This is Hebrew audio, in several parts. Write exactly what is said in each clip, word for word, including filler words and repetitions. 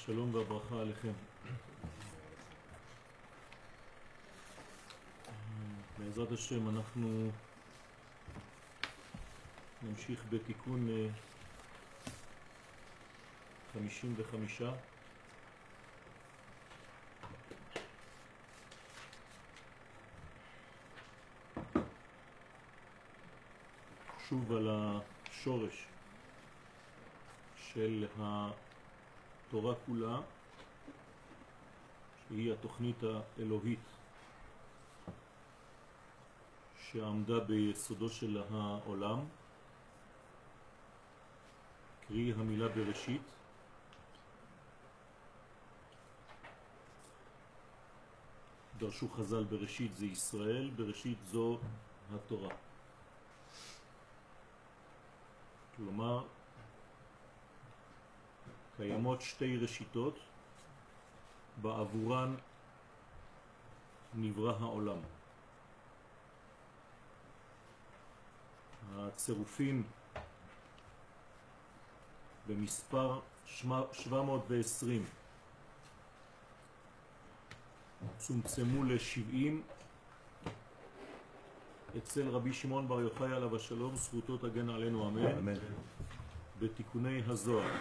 השלום והברכה עליכם. בעזרת השם אנחנו נמשיך בתיקון חמישים וחמש. שוב על השורש של התורה כולה, שהיא התוכנית האלוהית שעמדה ביסודו של העולם, קרי המילה בראשית. דרשו חז"ל, בראשית זה ישראל, בראשית זו התורה. כלומר, קיימות שתי ראשיתות בעבורן נברא העולם. הצירופים במספר שבע מאות ועשרים צומצמו ל-שבעים אצל רבי שמעון בר יוחאי עליו השלום, זכותו תגן עלינו, אמן, אמן. בתיקוני הזוהר.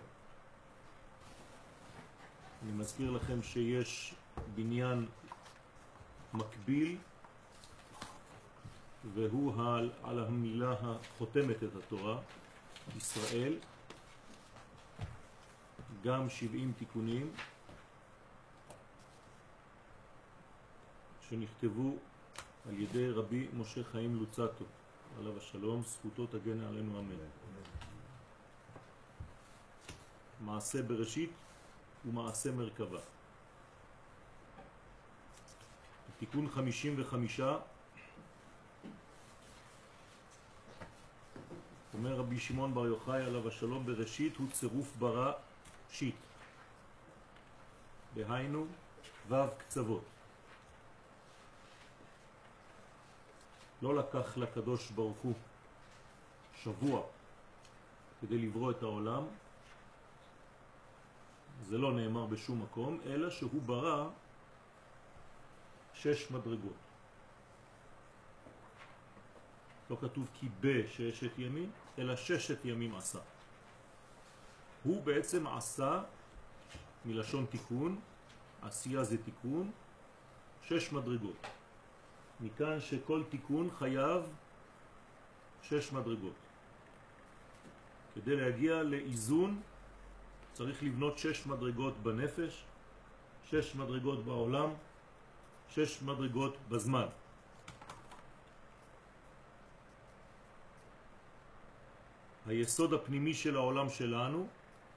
אני מזכיר לכם שיש בניין מקביל, והוא על, על המילה החותמת את התורה, ישראל, גם שבעים תיקונים שנכתבו על ידי רבי משה חיים לוצטו עליו השלום, זכותו תגן עלינו, אמן. מעשה בראשית ומעשה מרכבה. תיקון חמישים וחמש אומר רבי שמעון בר יוחאי עליו השלום, בראשית הוא צירוף ברא שית, דהיינו וו קצוות. לא לקח לקדוש ברוך הוא שבוע כדי לברוא את העולם, זה לא נאמר בשום מקום, אלא שהוא ברא שש מדרגות. לא כתוב כי בששת ימים, אלא ששת ימים עשה. הוא בעצם עשה, מלשון תיקון, עשייה זה תיקון, שש מדרגות. מכאן שכל תיקון חייב שש מדרגות. כדי להגיע לאיזון צריך לבנות שש מדרגות בנפש, שש מדרגות בעולם, שש מדרגות בזמן. היסוד הפנימי של העולם שלנו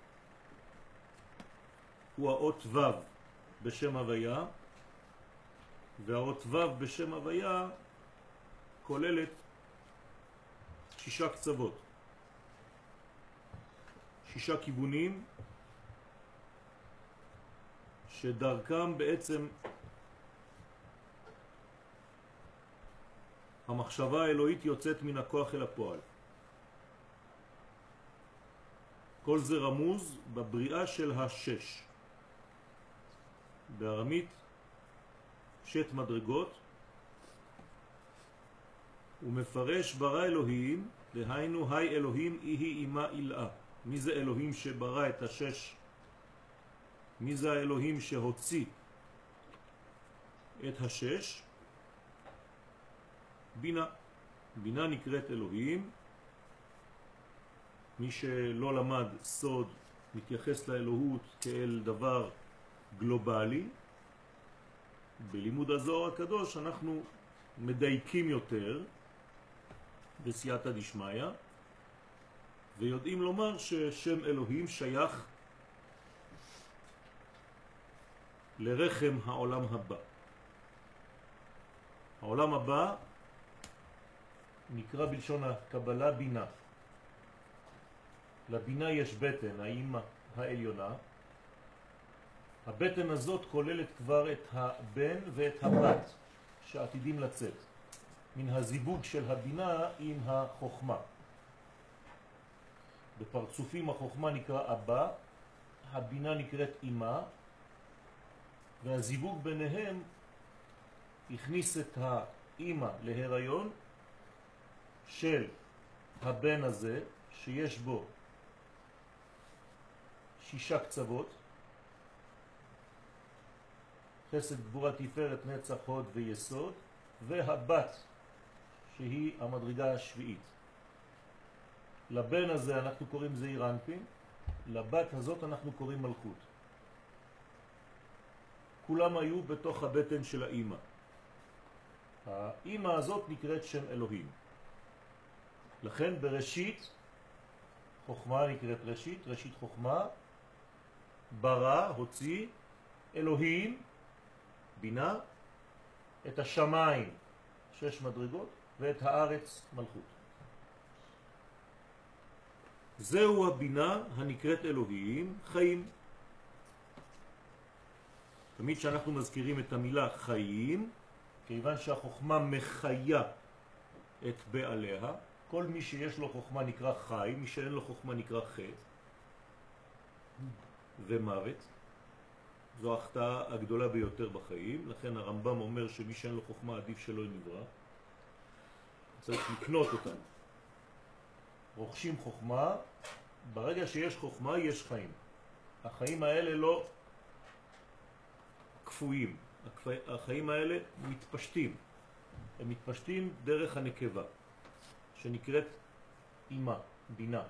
הוא האות ו' בשם הוויה, והאות ו' בשם הוויה כוללת שישה קצוות, שישה כיוונים שדרכם בעצם המחשבה האלוהית יוצאת מן הכוח אל הפועל. כל זה רמוז בבריאה של השש. בארמית שת מדרגות, ומפרש ברא אלוהים, דהיינו היי אלוהים איהי אימה אילאה. מי זה אלוהים שברא את השש? מי זה האלוהים שהוציא את השש? בינה. בינה נקראת אלוהים. מי שלא למד סוד מתייחס לאלוהות כאל דבר גלובלי. בלימוד הזוהר הקדוש אנחנו מדייקים יותר בסייעתא דשמיא, ויודעים לומר ששם אלוהים שייך לרחם העולם הבא. העולם הבא נקרא בלשון הקבלה בינה. לבינה יש בטן, האמא העליונה. הבטן הזאת כוללת כבר את הבן ואת הבת שעתידים לצאת. מן הזיווג של הבינה עם החוכמה. בפרצופים החוכמה נקרא אבא, הבינה נקראת אימה, והזיווג ביניהם הכניס את האימא להיריון של הבן הזה, שיש בו שישה קצוות, חסד גבורה תפארת נצח הוד ויסוד, והבת שהיא המדרגה השביעית. לבן הזה אנחנו קוראים זעיר אנפין, לבת הזאת אנחנו קוראים מלכות. כולם היו בתוך הבטן של האימא. האימא הזאת נקראת שם אלוהים. לכן בראשית, חוכמה נקראת ראשית, ראשית חוכמה, ברא, הוציא, אלוהים, בינה, את השמיים, שש מדרגות, ואת הארץ, מלכות. זהו הבינה הנקראת אלוהים, חיים. תמיד שאנחנו מזכירים את המילה חיים, כיוון שהחוכמה מחיה את בעליה, כל מי שיש לו חוכמה נקרא חי, מי שאין לו חוכמה נקרא חטא ומוות. זו ההחטאה הגדולה ביותר בחיים, לכן הרמב"ם אומר שמי שאין לו חוכמה עדיף שלא נברא. צריך לקנות אותה. רוכשים חוכמה, ברגע שיש חוכמה יש חיים. החיים האלה לא כפויים, החיים האלה מתפשטים. הם מתפשטים דרך הנקבה, שנקראת אימה, בינה,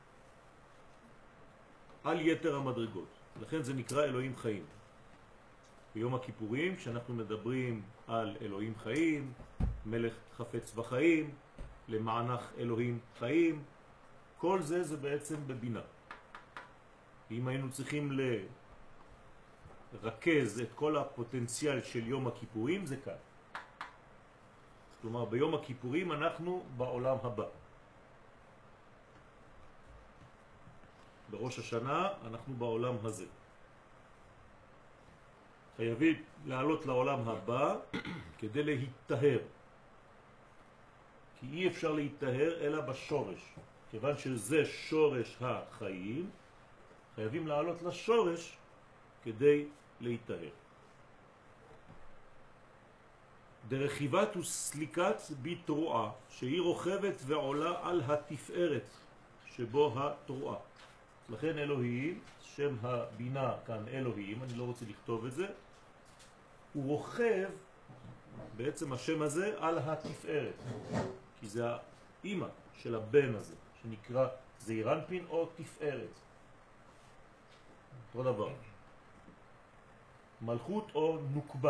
על יתר המדרגות. לכן זה נקרא אלוהים חיים. ביום הכיפורים, כשאנחנו מדברים על אלוהים חיים, מלך חפץ בחיים, למענך אלוהים חיים, כל זה זה בעצם בבינה. אם היינו צריכים לרכז את כל הפוטנציאל של יום הכיפורים, זה כאן. כלומר, ביום הכיפורים אנחנו בעולם הבא. בראש השנה אנחנו בעולם הזה. חייבים לעלות לעולם הבא כדי להתטהר. כי אי אפשר להתטהר אלא בשורש. כיוון שזה שורש החיים, חייבים לעלות לשורש כדי להתטהר. דרכיבת וסליקת בתרועה, שהיא רוכבת ועולה על התפארת שבו התרועה. לכן אלוהים, שם הבינה כאן אלוהים, אני לא רוצה לכתוב את זה, הוא רוכב, בעצם השם הזה, על התפארת. כי זה האמא של הבן הזה, שנקרא זעיר אנפין או תפארת. אותו דבר. מלכות או נוקבה.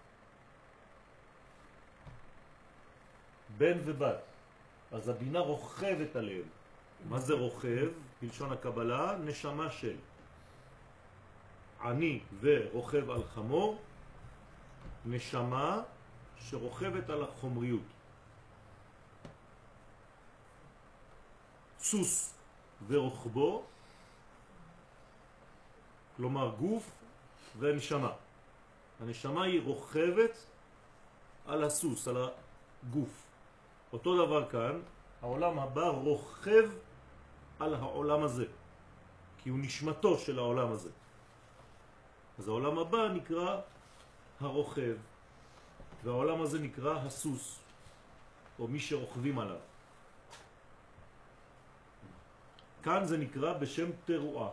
בן ובת. אז הבינה רוכבת עליהם. מה זה רוכב? בלשון הקבלה, נשמה של. אני ורוכב על חמור, נשמה שרוכבת על החומריות. סוס ורוכבו, כלומר גוף ונשמה. הנשמה היא רוכבת על הסוס, על הגוף. אותו דבר כאן, העולם הבא רוכב על העולם הזה, כי הוא נשמתו של העולם הזה. אז העולם הבא נקרא הרוכב, והעולם הזה נקרא הסוס, או מי שרוכבים עליו. כאן זה נקרא בשם תרועה.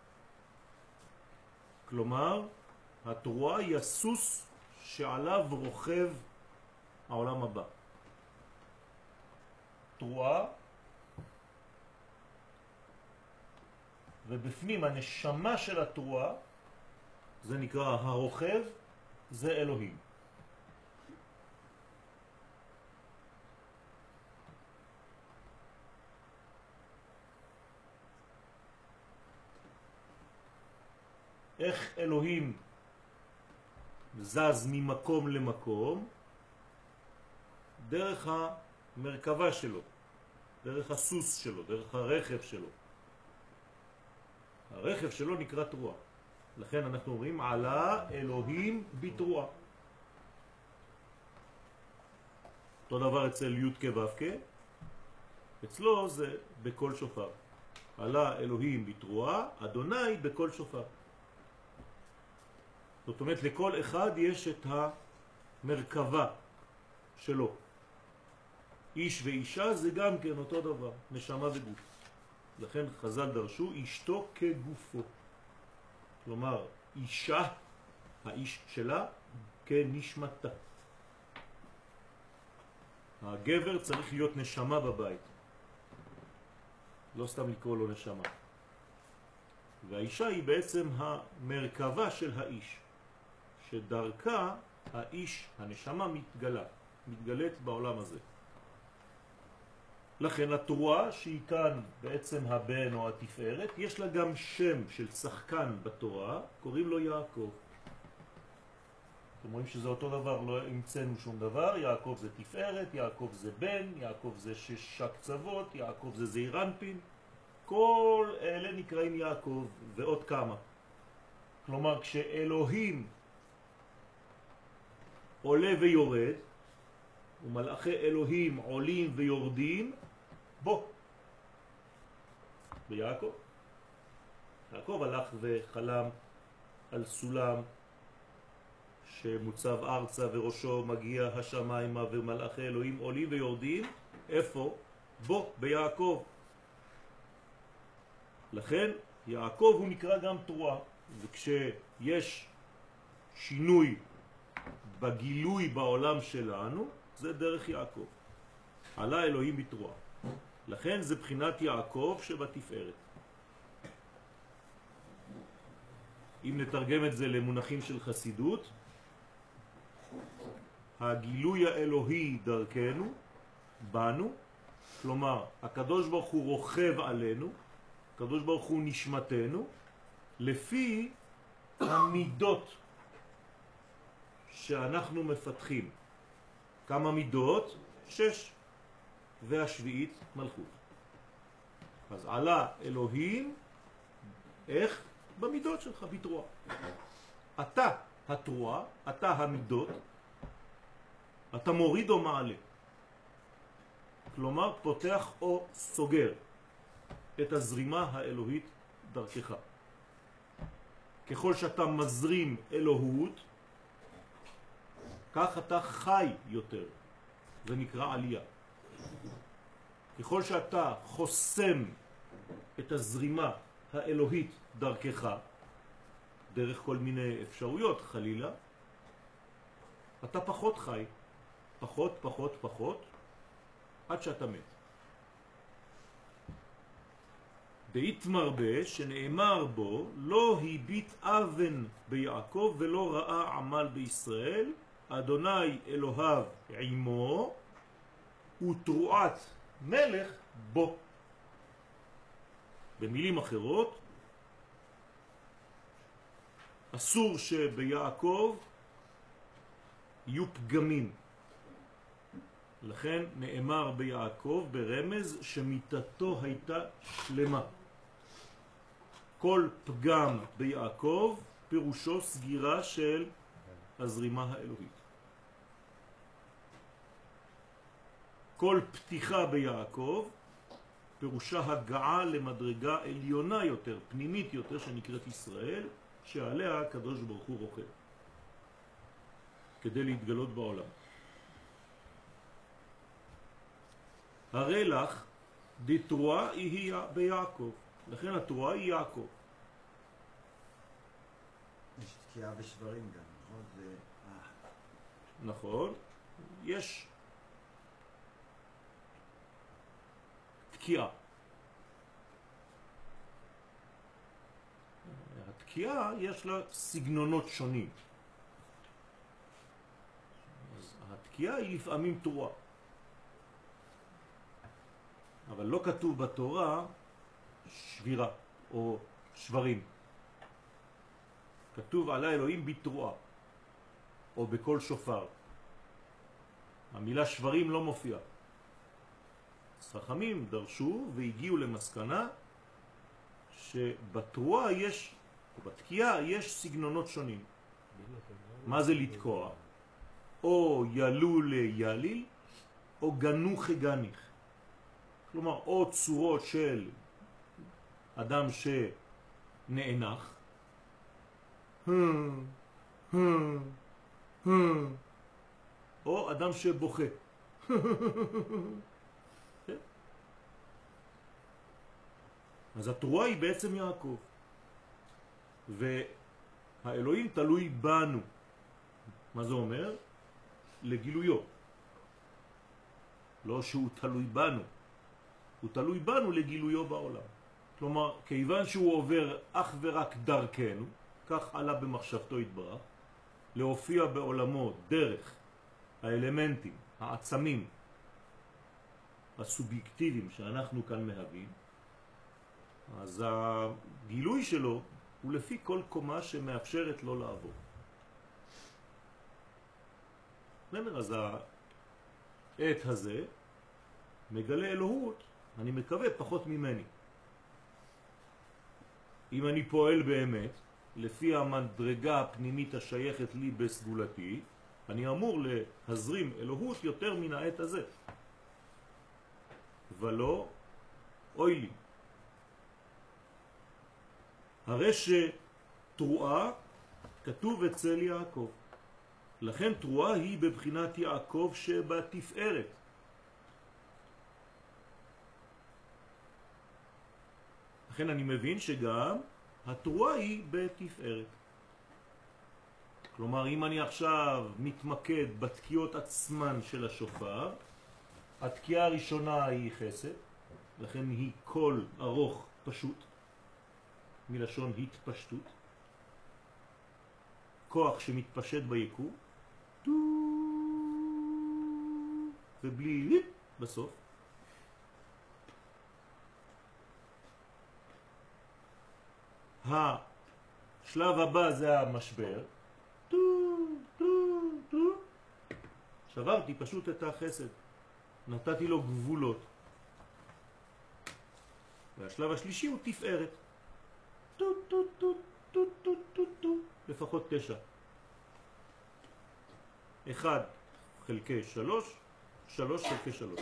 כלומר, התרועה היא הסוס שעליו רוכב העולם הבא. תרועה, ובפנים הנשמה של התרועה, זה נקרא הרוכב, זה אלוהים. איך אלוהים זז ממקום למקום? דרך המרכבה שלו, דרך הסוס שלו, דרך הרכב שלו. הרכב שלו נקרא תרועה. לכן אנחנו אומרים עלה אלוהים בתרועה. אותו דבר אצל י' כ' ו' כ', אצלו זה בכל שופר. עלה אלוהים בתרועה, אדוני בכל שופר. זאת אומרת, לכל אחד יש את המרכבה שלו. איש ואישה זה גם כן אותו דבר, נשמה וגוף. לכן חז"ל דרשו אשתו כגופו. כלומר, אישה, האיש שלה, כנשמתה. הגבר צריך להיות נשמה בבית. לא סתם לקרוא לו נשמה. והאישה היא בעצם המרכבה של האיש, שדרכה האיש, הנשמה, מתגלה, מתגלית בעולם הזה. לכן התרועה, שהיא כאן בעצם הבן או התפארת, יש לה גם שם של שחקן בתורה, קוראים לו יעקב. אתם רואים שזה אותו דבר, לא המצאנו שום דבר, יעקב זה תפארת, יעקב זה בן, יעקב זה שש קצוות, יעקב זה זעיר אנפין, כל אלה נקראים יעקב ועוד כמה. כלומר, כשאלוהים עולה ויורד, ומלאכי אלוהים עולים ויורדים, בוא, ביעקב. יעקב הלך וחלם על סולם שמוצב ארצה וראשו מגיע השמיימה ומלאכי אלוהים עולים ויורדים. איפה? בוא, ביעקב. לכן יעקב הוא נקרא גם תרועה, וכשיש שינוי בגילוי בעולם שלנו, זה דרך יעקב. עלה אלוהים בתרועה. לכן זה בחינת יעקב שבתפארת. אם נתרגם את זה למונחים של חסידות, הגילוי האלוהי דרכנו, בנו, כלומר, הקדוש ברוך הוא רוכב עלינו, הקדוש ברוך הוא נשמתנו, לפי המידות שאנחנו מפתחים. כמה מידות? שש. והשביעית מלכות. אז עלה אלוהים, איך? במידות שלך, בתרועה. אתה התרועה, אתה המידות, אתה מוריד או מעלה. כלומר, פותח או סוגר את הזרימה האלוהית דרכך. ככל שאתה מזרים אלוהות, כך אתה חי יותר. זה נקרא עלייה. ככל שאתה חוסם את הזרימה האלוהית דרכך, דרך כל מיני אפשרויות חלילה, אתה פחות חי, פחות, פחות, פחות, עד שאתה מת. דאית מרבה שנאמר בו, לא הביט אבן ביעקב ולא ראה עמל בישראל, אדוני אלוהיו עמו, ותרועת מלך בו. במילים אחרות, אסור שביעקב יהיו פגמים. לכן נאמר ביעקב ברמז שמיתתו הייתה שלמה. כל פגם ביעקב פירושו סגירה של הזרימה האלוהית. כל פתיחה ביעקב פירושה הגעה למדרגה עליונה יותר, פנימית יותר, שנקראת ישראל, שעליה הקדוש ברוך הוא רוכב כדי להתגלות בעולם. הרי לך דתרועה היא ביעקב, לכן התרועה היא יעקב. יש תקיעה בשברים גם, נכון? זה... נכון, יש תקיעה. התקיעה יש לה סגנונות שונים. אז התקיעה היא לפעמים תרועה. אבל לא כתוב בתורה שבירה או שברים. כתוב עלה אלוהים בתרועה או בכל שופר. המילה שברים לא מופיעה. חכמים דרשו והגיעו למסקנה שבתרועה יש, או בתקיעה יש סגנונות שונים. מה זה לתקוע? או ילו ליליל או גנו חגניך. כלומר, או צורות של אדם שנאנח, או אדם שבוכה. אז התרועה היא בעצם יעקב, והאלוהים תלוי בנו. מה זה אומר? לגילויו. לא שהוא תלוי בנו, הוא תלוי בנו לגילויו בעולם. כלומר, כיוון שהוא עובר אך ורק דרכנו, כך עלה במחשבתו יתברך, להופיע בעולמו דרך האלמנטים, העצמים, הסובייקטיביים שאנחנו כאן מהווים, אז הגילוי שלו הוא לפי כל קומה שמאפשרת לו לעבור. נאמר, אז העת הזה מגלה אלוהות, אני מקווה, פחות ממני. אם אני פועל באמת, לפי המדרגה הפנימית השייכת לי בסגולתי, אני אמור להזרים אלוהות יותר מן העת הזה. ולא אוי לי. הרי שתרועה כתוב אצל יעקב. לכן תרועה היא בבחינת יעקב שבתפארת. לכן אני מבין שגם התרועה היא בתפארת. כלומר, אם אני עכשיו מתמקד בתקיעות עצמן של השופר, התקיעה הראשונה היא חסד, לכן היא קול ארוך פשוט, מלשון התפשטות, כוח שמתפשט ביקום, ובלי ליפ בסוף. השלב הבא זה המשבר, שברתי פשוט את החסד, נתתי לו גבולות. והשלב השלישי הוא תפארת, לפחות תשע, אחד חלקי שלוש, שלוש חלקי שלוש.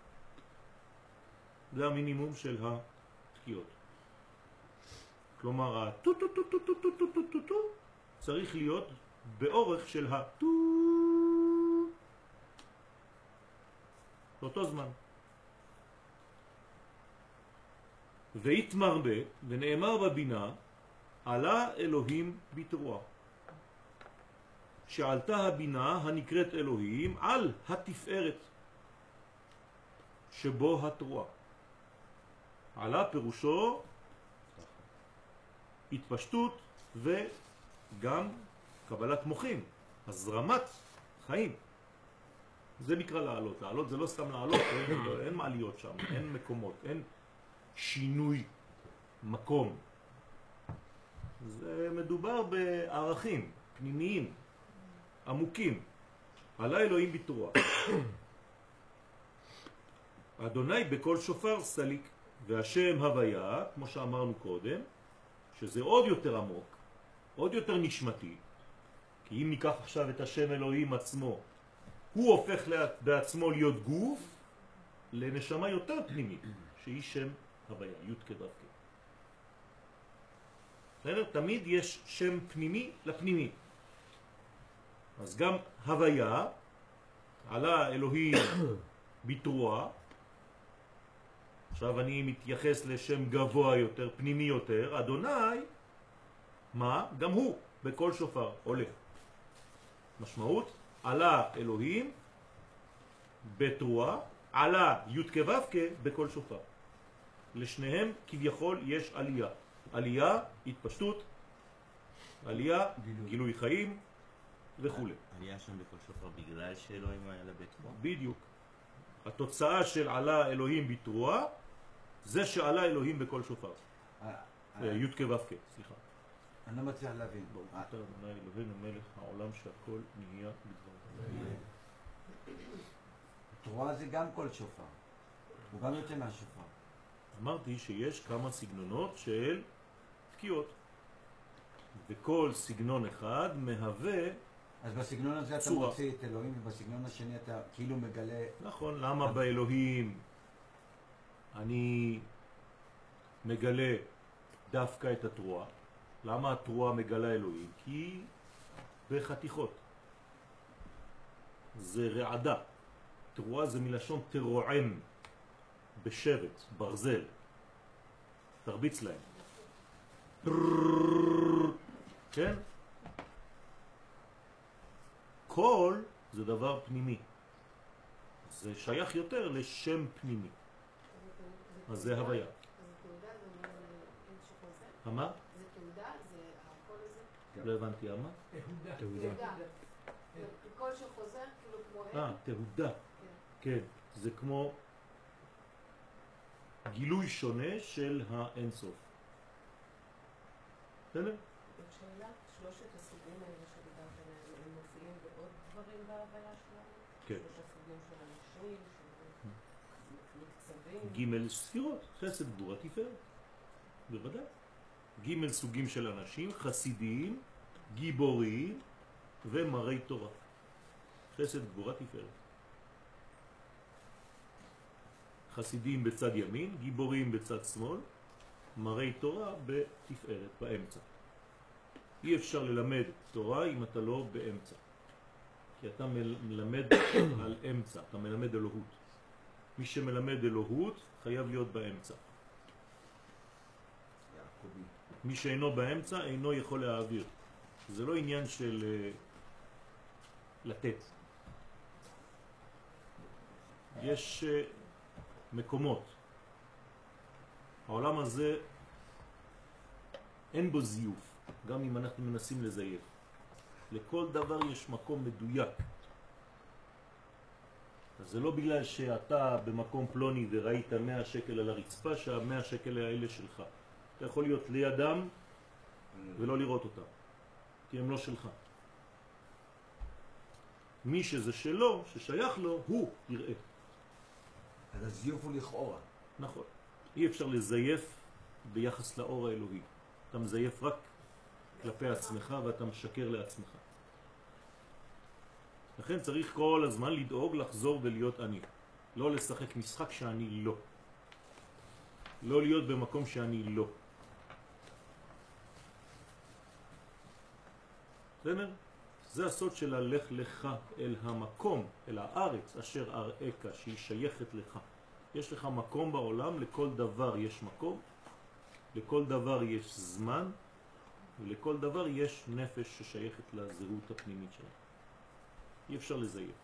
זה המינימום של התקיעות. כלומר, הטו-טו-טו-טו-טו-טו-טו-טו צריך להיות באורך של הטו באותו זמן. והתמרבה, ונאמר בבינה, עלה אלוהים בתרועה. שעלתה הבינה הנקראת אלוהים על התפארת שבו התרועה. עלה פירושו התפשטות וגם קבלת מוחים, הזרמת חיים. זה נקרא לעלות. לעלות זה לא סתם לעלות, אין, אין מעליות שם, אין מקומות, אין שינוי מקום. זה מדובר בערכים פנימיים, עמוקים. עלה אלוהים בתרועה. אדוני בכל שופר סליק, והשם הוויה, כמו שאמרנו קודם, שזה עוד יותר עמוק, עוד יותר נשמתי, כי אם ניקח עכשיו את השם אלוהים עצמו, הוא הופך בעצמו להיות גוף לנשמה יותר פנימית, שהיא שם הוויה, י' כדווקא. בסדר? תמיד יש שם פנימי לפנימי. אז גם הוויה, עלה אלוהים בתרועה, עכשיו אני מתייחס לשם גבוה יותר, פנימי יותר, אדוני, מה? גם הוא בכל שופר עולה. משמעות, עלה אלוהים בתרועה, עלה י' כו' בכל שופר. לשניהם כביכול יש עלייה. עלייה, התפשטות, עלייה, גילוי, גילוי חיים וכו'. עלייה שם בכל שופר בגלל שאלוהים היה בתרועה? בדיוק. התוצאה של עלה אלוהים בתרועה, זה שעלה אלוהים בכל שופר. י' כו' סליחה. אני לא מצליח להבין. ברוך אתה אדוני אלוהינו מלך העולם שהכל נהיה בדברו. תרועה זה גם כל שופר. הוא גם יוצא מהשופר. אמרתי שיש כמה סגנונות של תקיעות. וכל סגנון אחד מהווה אז בסגנון הזה אתה צורה. מוציא את אלוהים, ובסגנון השני אתה כאילו מגלה... נכון, למה באלוהים אני מגלה דווקא את התרועה? למה התרועה מגלה אלוהים? כי בחתיכות. זה רעדה. תרועה זה מלשון תרועם, בשרת, ברזל. תרביץ להם. כן? קול זה דבר פנימי. זה שייך יותר לשם פנימי. אז זה הוויה. אז התעודה זה אומר אין שחוזר? מה? זה תעודה? זה הקול הזה? לא הבנתי, מה? תעודה. תעודה. קול שחוזר כאילו כמו אין? אה, תהודה. כן, זה כמו גילוי שונה של האינסוף. בסדר? עוד שאלה, שלושת הסוגים האלה שדיברת עליהם, הם מופיעים בעוד דברים בהוויה שלנו? כן. שלושה סוגים של אנשים, של מקצבים? ג' ספירות, חסד, גבורה, תפארת. בוודאי. ג' סוגים של אנשים, חסידים, גיבורים ומראי תורה. חסד, גבורה, תפארת. חסידים בצד ימין, גיבורים בצד שמאל, מראי תורה בתפארת, באמצע. אי אפשר ללמד תורה אם אתה לא באמצע. כי אתה מלמד על אמצע, אתה מלמד אלוהות. מי שמלמד אלוהות חייב להיות באמצע. יעקבי. מי שאינו באמצע אינו יכול להעביר. זה לא עניין של uh, לתת. יש uh, מקומות. העולם הזה אין בו זיוף, גם אם אנחנו מנסים לזייף. לכל דבר יש מקום מדויק. אז זה לא בגלל שאתה במקום פלוני וראית מאה שקל על הרצפה שהמאה שקל האלה שלך. אתה יכול להיות לידם ולא לראות אותם, כי הם לא שלך. מי שזה שלו, ששייך לו, הוא יראה. אז הזיוף הוא לכאורה. נכון. אי אפשר לזייף ביחס לאור האלוהי. אתה מזייף רק כלפי עצמך ואתה משקר לעצמך. לכן צריך כל הזמן לדאוג לחזור ולהיות אני. לא לשחק משחק שאני לא. לא להיות במקום שאני לא. בסדר? זה הסוד של הלך לך אל המקום, אל הארץ אשר אראך, שהיא שייכת לך. יש לך מקום בעולם, לכל דבר יש מקום, לכל דבר יש זמן, ולכל דבר יש נפש ששייכת לזהות הפנימית שלה. אי אפשר לזייף.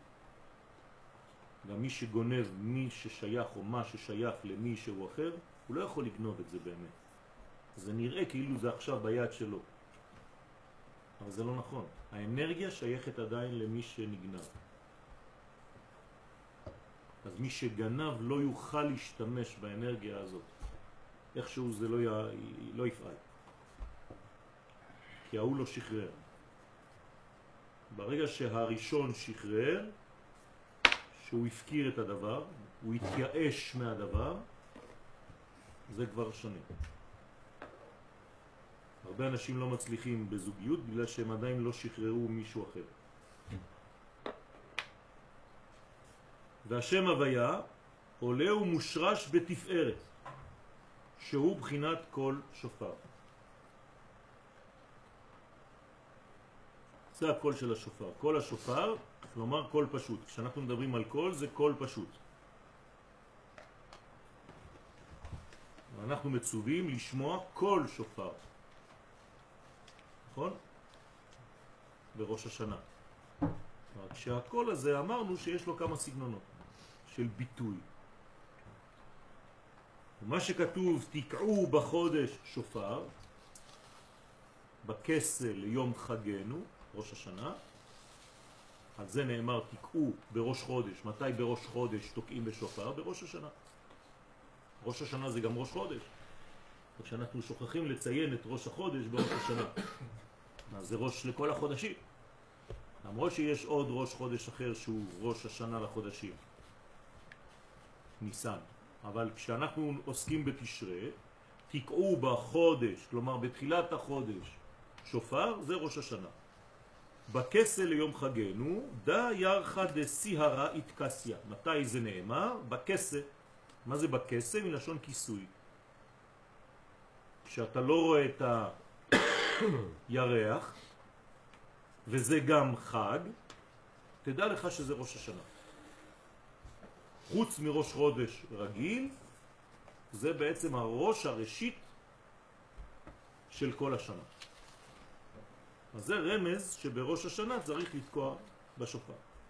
גם מי שגונב מי ששייך או מה ששייך למי שהוא אחר, הוא לא יכול לגנוב את זה באמת. זה נראה כאילו זה עכשיו ביד שלו. אבל זה לא נכון. האנרגיה שייכת עדיין למי שנגנב. אז מי שגנב לא יוכל להשתמש באנרגיה הזאת. איכשהו זה לא, י... לא יפעל. כי ההוא לא שחרר. ברגע שהראשון שחרר, שהוא הפקיר את הדבר, הוא התייאש מהדבר, זה כבר שונה. הרבה אנשים לא מצליחים בזוגיות בגלל שהם עדיין לא שחררו מישהו אחר. והשם הוויה עולה ומושרש בתפארת, שהוא בחינת כל שופר. זה הקול של השופר. קול השופר, כלומר קול פשוט. כשאנחנו מדברים על קול זה קול פשוט. ואנחנו מצווים לשמוע קול שופר. נכון? בראש השנה. רק שהקול הזה אמרנו שיש לו כמה סגנונות של ביטוי. ומה שכתוב תקעו בחודש שופר, בכסל ליום חגנו, ראש השנה, על זה נאמר תקעו בראש חודש. מתי בראש חודש תוקעים בשופר? בראש השנה. ראש השנה זה גם ראש חודש. כשאנחנו שוכחים לציין את ראש החודש בראש השנה. אז זה ראש לכל החודשים. למרות שיש עוד ראש חודש אחר שהוא ראש השנה לחודשים. ניסן. אבל כשאנחנו עוסקים בתשרה, תקעו בחודש, כלומר בתחילת החודש, שופר, זה ראש השנה. בכסל ליום חגנו, דה ירחה דסיהרה התקסיה. מתי זה נאמר? בכסל. מה זה בכסל? מלשון כיסוי. כשאתה לא רואה את הירח, וזה גם חג, תדע לך שזה ראש השנה. חוץ מראש חודש רגיל, זה בעצם הראש הראשית של כל השנה. אז זה רמז שבראש השנה צריך לתקוע בשופר.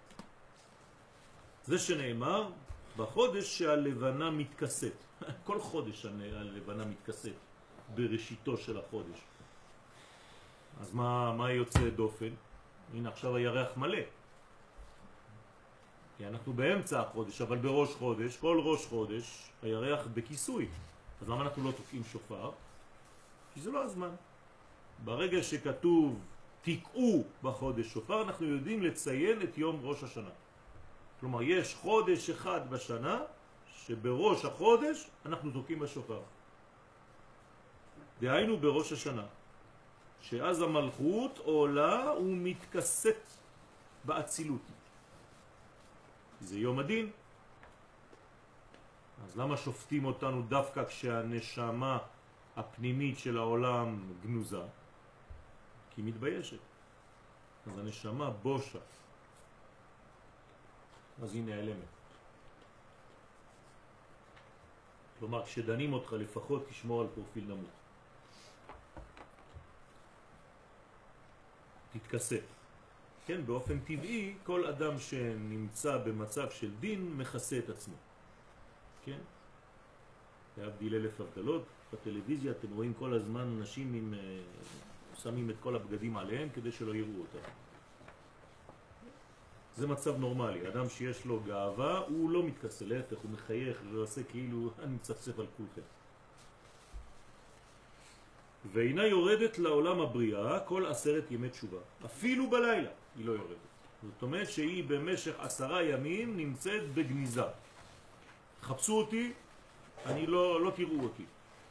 זה שנאמר בחודש שהלבנה מתכסת. כל חודש הלבנה מתכסת בראשיתו של החודש. אז מה, מה יוצא דופן? הנה עכשיו הירח מלא. כי אנחנו באמצע החודש, אבל בראש חודש, כל ראש חודש הירח בכיסוי. אז למה אנחנו לא תוקעים שופר? כי זה לא הזמן. ברגע שכתוב תקעו בחודש שופר, אנחנו יודעים לציין את יום ראש השנה. כלומר, יש חודש אחד בשנה, שבראש החודש אנחנו תוקעים בשופר. דהיינו בראש השנה, שאז המלכות עולה ומתכסת באצילות. זה יום הדין. אז למה שופטים אותנו דווקא כשהנשמה הפנימית של העולם גנוזה? כי היא מתביישת. אז הנשמה בושה. אז היא נעלמת. כלומר, כשדנים אותך לפחות תשמור על פרופיל נמוך. תתכסה. כן, באופן טבעי, כל אדם שנמצא במצב של דין מכסה את עצמו. כן? להבדיל אלף הבדלות, בטלוויזיה אתם רואים כל הזמן נשים עם, שמים את כל הבגדים עליהם כדי שלא יראו אותם. זה מצב נורמלי. אדם שיש לו גאווה, הוא לא מתכסה, להפך, הוא מחייך ועושה כאילו אני מצפצף על כולכם. והנה יורדת לעולם הבריאה כל עשרת ימי תשובה. אפילו בלילה היא לא יורדת. זאת אומרת שהיא במשך עשרה ימים נמצאת בגניזה. חפשו אותי, אני לא, לא תראו אותי.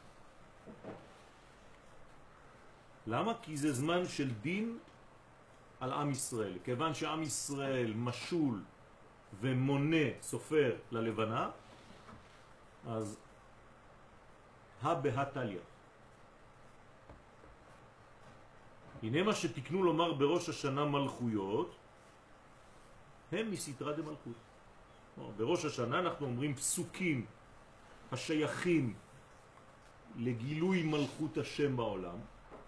למה? כי זה זמן של דין על עם ישראל. כיוון שעם ישראל משול ומונה סופר ללבנה, אז הבהתליה. הנה מה שתקנו לומר בראש השנה מלכויות, הם מסתרה דמלכות. בראש השנה אנחנו אומרים פסוקים השייכים לגילוי מלכות השם בעולם,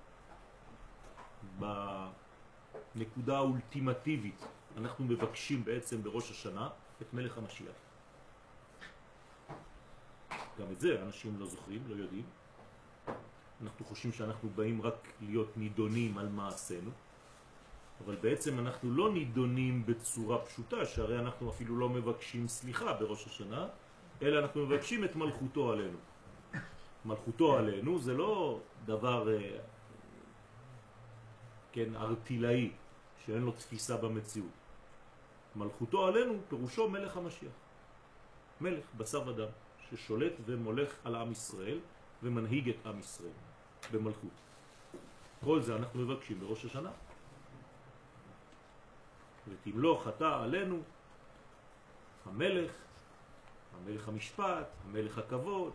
בנקודה האולטימטיבית אנחנו מבקשים בעצם בראש השנה את מלך המשיח. גם את זה אנשים לא זוכרים, לא יודעים. אנחנו חושבים שאנחנו באים רק להיות נידונים על מעשינו, אבל בעצם אנחנו לא נידונים בצורה פשוטה, שהרי אנחנו אפילו לא מבקשים סליחה בראש השנה, אלא אנחנו מבקשים את מלכותו עלינו. מלכותו עלינו זה לא דבר כן, ארטילאי, שאין לו תפיסה במציאות. מלכותו עלינו פירושו מלך המשיח. מלך, בשר ודם, ששולט ומולך על עם ישראל ומנהיג את עם ישראל במלכות. כל זה אנחנו מבקשים בראש השנה. ותמלוך אתה עלינו המלך, המלך המשפט, המלך הכבוד.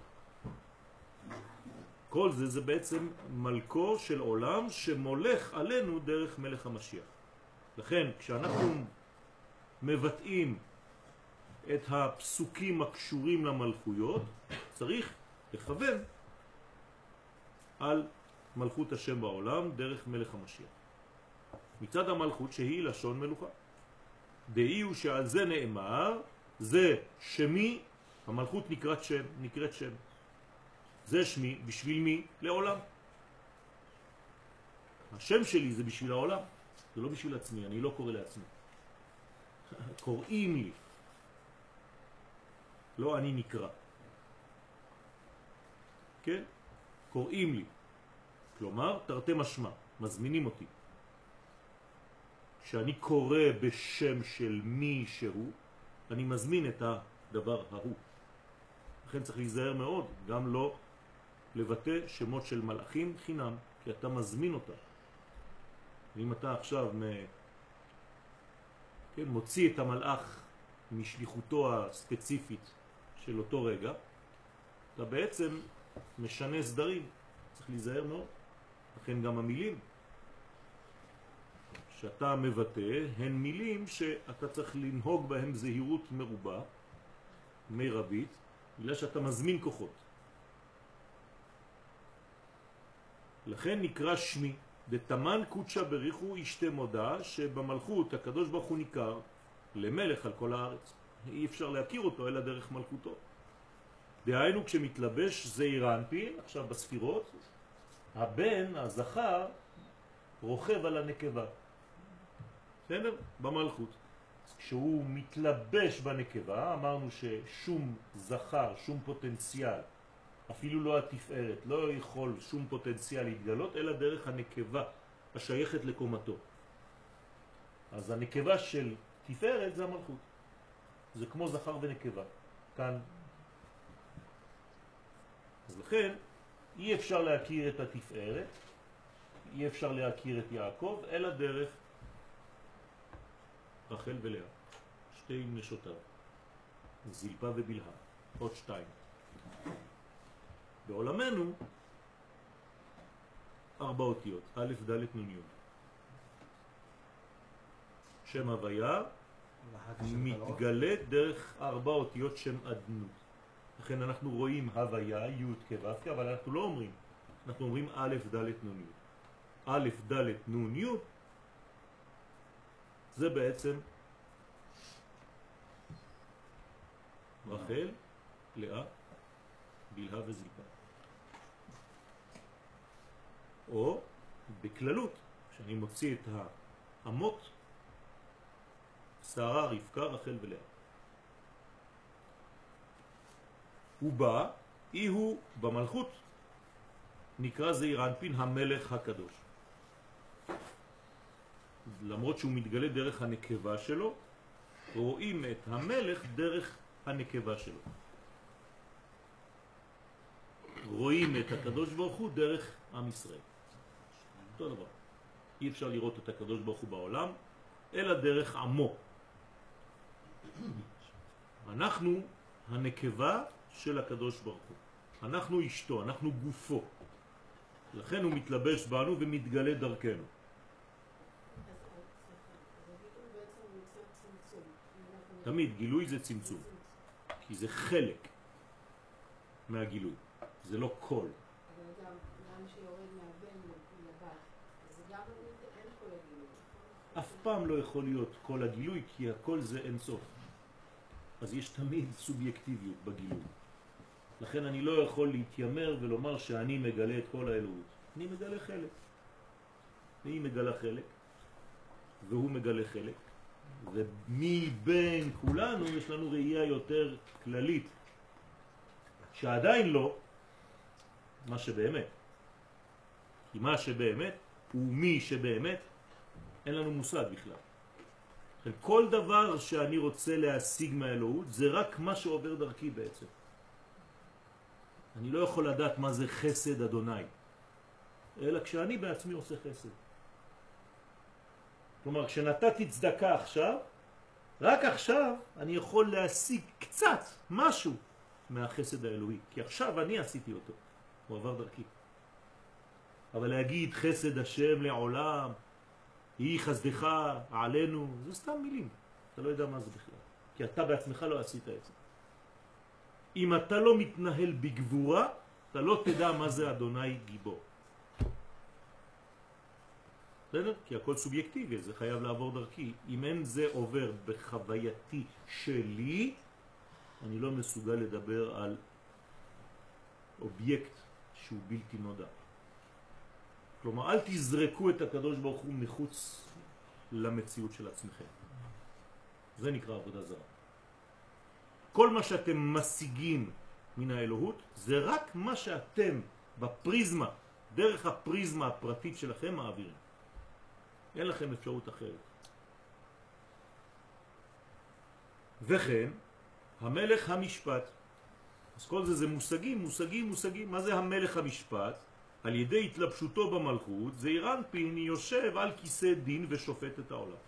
כל זה זה בעצם מלכו של עולם שמולך עלינו דרך מלך המשיח. לכן כשאנחנו מבטאים את הפסוקים הקשורים למלכויות, צריך לכוון על מלכות השם בעולם דרך מלך המשיח. מצד המלכות שהיא לשון מלוכה. דאי הוא שעל זה נאמר, זה שמי, המלכות נקראת שם, נקראת שם. זה שמי, בשביל מי? לעולם. השם שלי זה בשביל העולם, זה לא בשביל עצמי, אני לא קורא לעצמי. קוראים לי. לא אני נקרא. כן? קוראים לי. כלומר, תרתי משמע, מזמינים אותי. כשאני קורא בשם של מי שהוא, אני מזמין את הדבר ההוא. לכן צריך להיזהר מאוד, גם לא לבטא שמות של מלאכים חינם, כי אתה מזמין אותה. ואם אתה עכשיו מ... כן, מוציא את המלאך משליחותו הספציפית של אותו רגע, אתה בעצם משנה סדרים. צריך להיזהר מאוד. לכן גם המילים שאתה מבטא הן מילים שאתה צריך לנהוג בהם זהירות מרובה, מרבית, בגלל שאתה מזמין כוחות. לכן נקרא שמי, דתמן קודשה בריחו אשתי מודה, שבמלכות הקדוש ברוך הוא ניכר למלך על כל הארץ. אי אפשר להכיר אותו אלא דרך מלכותו. דהיינו כשמתלבש זעיר אנפין, עכשיו בספירות, הבן, הזכר, רוכב על הנקבה. בסדר? במלכות. כשהוא מתלבש בנקבה, אמרנו ששום זכר, שום פוטנציאל, אפילו לא התפארת, לא יכול שום פוטנציאל להתגלות, אלא דרך הנקבה השייכת לקומתו. אז הנקבה של תפארת זה המלכות. זה כמו זכר ונקבה. כאן. אז לכן, אי אפשר להכיר את התפארת, אי אפשר להכיר את יעקב, אלא דרך רחל ולאה. שתי נשותיו. זלפה ובלהה. עוד שתיים. בעולמנו, ארבע אותיות. א', ד', נ', י'. שם הוויה מתגלה דרך ארבע אותיות שם אדנות. לכן אנחנו רואים הוויה, י' כו', אבל אנחנו לא אומרים. אנחנו אומרים א', ד', נ', י'. א', ד', נ', י' זה בעצם רחל, לאה, בלהה וזלפה. או בכללות, כשאני מוציא את האמות, שרה, רבקה, רחל ולאה. הוא בא, אי הוא במלכות, נקרא זעיר אנפין המלך הקדוש. למרות שהוא מתגלה דרך הנקבה שלו, רואים את המלך דרך הנקבה שלו. רואים את הקדוש ברוך הוא דרך עם ישראל. אותו דבר. אי אפשר לראות את הקדוש ברוך הוא בעולם, אלא דרך עמו. אנחנו הנקבה של הקדוש ברוך הוא. אנחנו אשתו, אנחנו גופו. לכן הוא מתלבש בנו ומתגלה דרכנו. תמיד גילוי זה צמצום, כי זה חלק מהגילוי, זה לא כל. אבל גם, גם שיורד מהבן לבת, זה גם אין כל הגילוי. אף פעם לא יכול להיות כל הגילוי, כי הכל זה אין סוף. אז יש תמיד סובייקטיביות בגילוי. לכן אני לא יכול להתיימר ולומר שאני מגלה את כל האלוהות. אני מגלה חלק. והיא מגלה חלק, והוא מגלה חלק. ומבין כולנו יש לנו ראייה יותר כללית, שעדיין לא מה שבאמת. כי מה שבאמת הוא מי שבאמת, אין לנו מושג בכלל. כל דבר שאני רוצה להשיג מהאלוהות זה רק מה שעובר דרכי בעצם. אני לא יכול לדעת מה זה חסד אדוני, אלא כשאני בעצמי עושה חסד. כלומר, כשנתתי צדקה עכשיו, רק עכשיו אני יכול להשיג קצת, משהו, מהחסד האלוהי. כי עכשיו אני עשיתי אותו, הוא עבר דרכי. אבל להגיד חסד השם לעולם, היא חסדך עלינו, זה סתם מילים. אתה לא יודע מה זה בכלל. כי אתה בעצמך לא עשית את זה. אם אתה לא מתנהל בגבורה, אתה לא תדע מה זה אדוני גיבור. בסדר? כי הכל סובייקטיבי, זה חייב לעבור דרכי. אם אין זה עובר בחווייתי שלי, אני לא מסוגל לדבר על אובייקט שהוא בלתי נודע. כלומר, אל תזרקו את הקדוש ברוך הוא מחוץ למציאות של עצמכם. זה נקרא עבודה זרה. כל מה שאתם משיגים מן האלוהות, זה רק מה שאתם בפריזמה, דרך הפריזמה הפרטית שלכם מעבירים. אין לכם אפשרות אחרת. וכן, המלך המשפט. אז כל זה זה מושגים, מושגים, מושגים. מה זה המלך המשפט? על ידי התלבשותו במלכות, זעיר אנפין יושב על כיסא דין ושופט את העולם.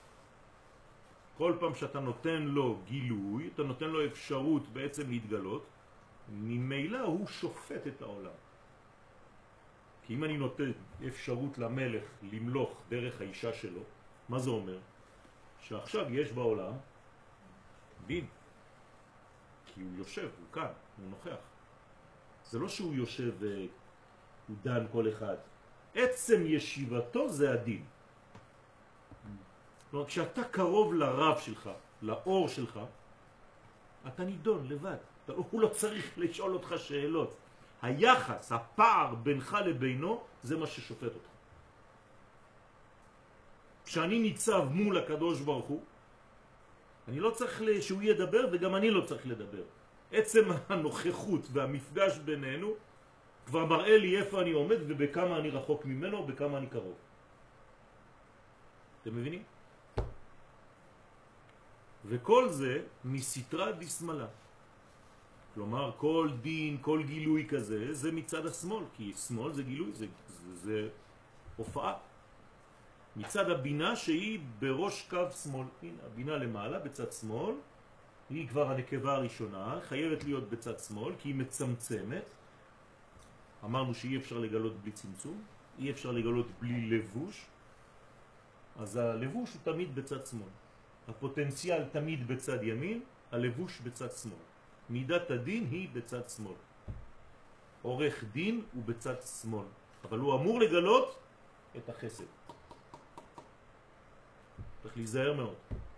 כל פעם שאתה נותן לו גילוי, אתה נותן לו אפשרות בעצם להתגלות, ממילא הוא שופט את העולם. כי אם אני נותן אפשרות למלך למלוך דרך האישה שלו, מה זה אומר? שעכשיו יש בעולם דין. כי הוא יושב, הוא כאן, הוא נוכח. זה לא שהוא יושב והוא דן כל אחד. עצם ישיבתו זה הדין. כלומר, כשאתה קרוב לרב שלך, לאור שלך, אתה נידון לבד. אתה, הוא לא צריך לשאול אותך שאלות. היחס, הפער בינך לבינו, זה מה ששופט אותך. כשאני ניצב מול הקדוש ברוך הוא, אני לא צריך שהוא ידבר וגם אני לא צריך לדבר. עצם הנוכחות והמפגש בינינו כבר מראה לי איפה אני עומד ובכמה אני רחוק ממנו ובכמה אני קרוב. אתם מבינים? וכל זה מסתרה דשמאלה. כלומר, כל דין, כל גילוי כזה, זה מצד השמאל, כי שמאל זה גילוי, זה, זה, זה הופעה. מצד הבינה שהיא בראש קו שמאל. הנה, הבינה למעלה בצד שמאל, היא כבר הנקבה הראשונה, חייבת להיות בצד שמאל, כי היא מצמצמת. אמרנו שאי אפשר לגלות בלי צמצום, אי אפשר לגלות בלי לבוש, אז הלבוש הוא תמיד בצד שמאל. הפוטנציאל תמיד בצד ימין, הלבוש בצד שמאל. מידת הדין היא בצד שמאל. עורך דין הוא בצד שמאל, אבל הוא אמור לגלות את החסד. צריך להיזהר מאוד.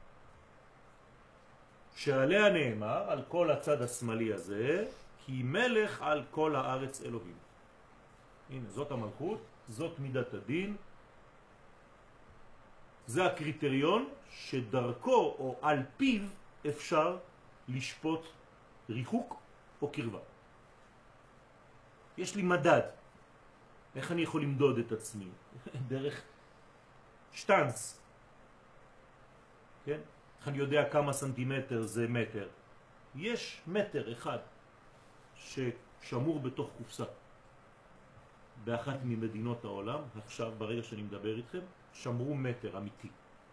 שעליה נאמר על כל הצד השמאלי הזה, כי מלך על כל הארץ אלוהים. הנה, זאת המלכות, זאת מידת הדין. זה הקריטריון שדרכו או על פיו אפשר לשפוט ריחוק או קרבה. יש לי מדד. איך אני יכול למדוד את עצמי? דרך שטנץ. כן? איך אני יודע כמה סנטימטר זה מטר? יש מטר אחד ששמור בתוך קופסה. באחת ממדינות העולם, עכשיו ברגע שאני מדבר איתכם, שמרו מטר אמיתי.